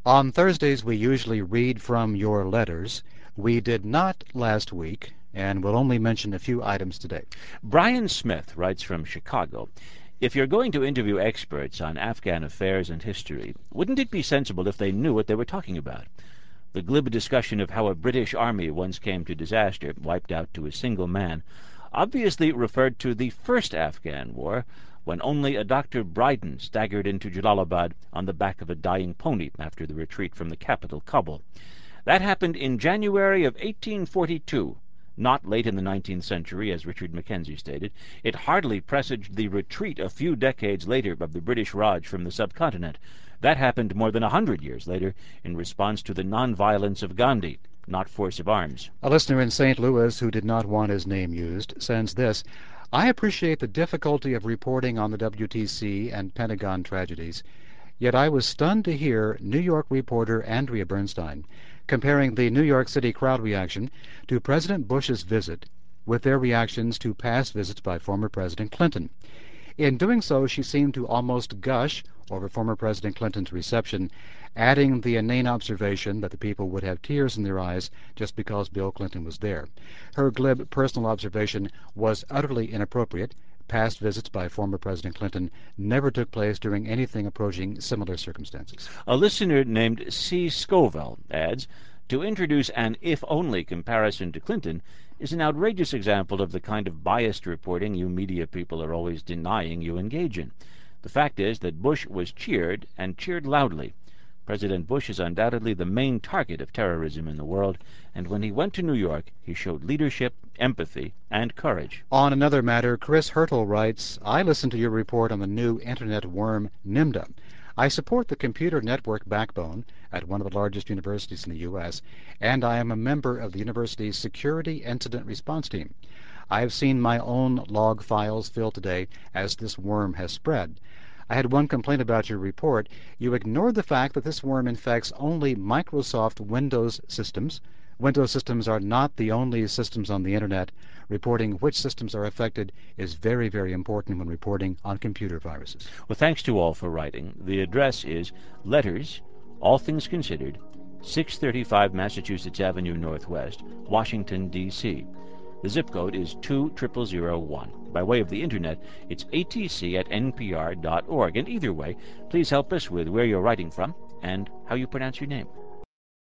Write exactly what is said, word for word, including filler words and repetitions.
On Thursdays we usually read from your letters. We did not last week, and will only mention a few items today. Brian Smith writes from Chicago. If you're going to interview experts on Afghan affairs and history, wouldn't it be sensible if they knew what they were talking about? The glib discussion of how a British army once came to disaster, wiped out to a single man, obviously referred to the first Afghan war, when only a Doctor Brydon staggered into Jalalabad on the back of a dying pony after the retreat from the capital, Kabul. That happened in January of eighteen forty-two, not late in the nineteenth century, as Richard Mackenzie stated. It hardly presaged the retreat a few decades later of the British Raj from the subcontinent. That happened more than a hundred years later in response to the nonviolence of Gandhi, not force of arms. A listener in Saint Louis who did not want his name used sends this. I appreciate the difficulty of reporting on the W T C and Pentagon tragedies, yet I was stunned to hear New York reporter Andrea Bernstein comparing the New York City crowd reaction to President Bush's visit with their reactions to past visits by former President Clinton. In doing so, she seemed to almost gush over former President Clinton's reception, adding the inane observation that the people would have tears in their eyes just because Bill Clinton was there. Her glib personal observation was utterly inappropriate. Past visits by former President Clinton never took place during anything approaching similar circumstances. A listener named C. Scoville adds, to introduce an if-only comparison to Clinton is an outrageous example of the kind of biased reporting you media people are always denying you engage in. The fact is that Bush was cheered, and cheered loudly. President Bush is undoubtedly the main target of terrorism in the world, and when he went to New York, he showed leadership, empathy, and courage. On another matter, Chris Hurtle writes, I listened to your report on the new internet worm Nimda. I support the computer network backbone at one of the largest universities in the U S, and I am a member of the university's security incident response team. I have seen my own log files filled today as this worm has spread. I had one complaint about your report. You ignored the fact that this worm infects only Microsoft Windows systems. Windows systems are not the only systems on the internet. Reporting which systems are affected is very, very important when reporting on computer viruses. Well, thanks to all for writing. The address is Letters, All Things Considered, six thirty-five Massachusetts Avenue Northwest, Washington, D C The zip code is two zero zero zero one. By way of the internet, it's a t c at n p r dot org. And either way, please help us with where you're writing from and how you pronounce your name.